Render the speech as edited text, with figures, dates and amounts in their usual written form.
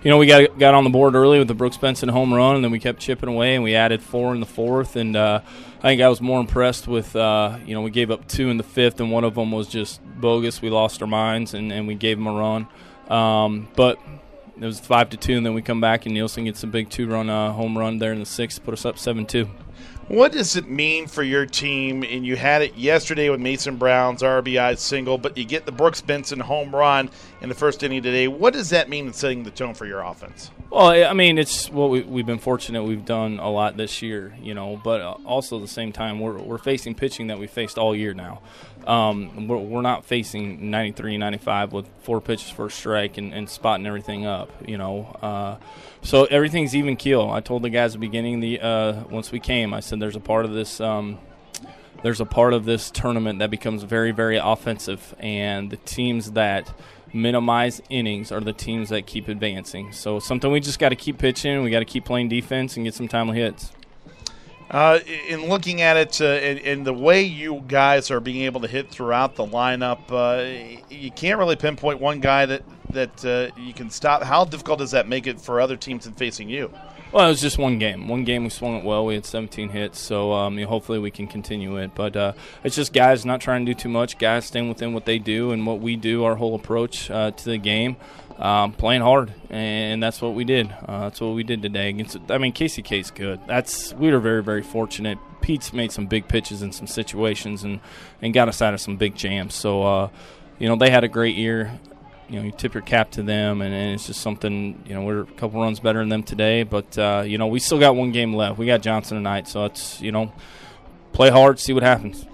we got on the board early with the Brooks Benson home run, and then we kept chipping away, and we added 4 in the 4th. And I think I was more impressed with, we gave up 2 in the 5th, and one of them was just bogus. We lost our minds, and we gave them a run. But it was 5-2, and then we come back, and Nielsen gets a big 2-run home run there in the 6th to put us up 7-2. What does it mean for your team? And you had it yesterday with Mason Brown's RBI single, but you get the Brooks Benson home run in the first inning today. What does that mean in setting the tone for your offense? Well, I mean, it's what we've been fortunate. We've done a lot this year, but also at the same time, we're facing pitching that we faced all year now. We're not facing 93, 95 with 4 pitches for a strike and spotting everything up, So everything's even keel. I told the guys at the beginning, once we came, I said there's a part of this tournament that becomes very, very offensive, and the teams that minimize innings are the teams that keep advancing. So something we just got to keep pitching. We got to keep playing defense and get some timely hits. In looking at it, and the way you guys are being able to hit throughout the lineup, you can't really pinpoint one guy that you can stop. How difficult does that make it for other teams in facing you? Well, it was just one game. One game we swung it well. We had 17 hits, so hopefully we can continue it. But it's just guys not trying to do too much, guys staying within what they do and what we do, our whole approach to the game, playing hard, and that's what we did. That's what we did today. KCK's good. We were very, very fortunate. Pete's made some big pitches in some situations and got us out of some big jams. So, they had a great year. You tip your cap to them, and it's just something, we're a couple runs better than them today. But, we still got one game left. We got Johnson tonight, so it's, play hard, see what happens.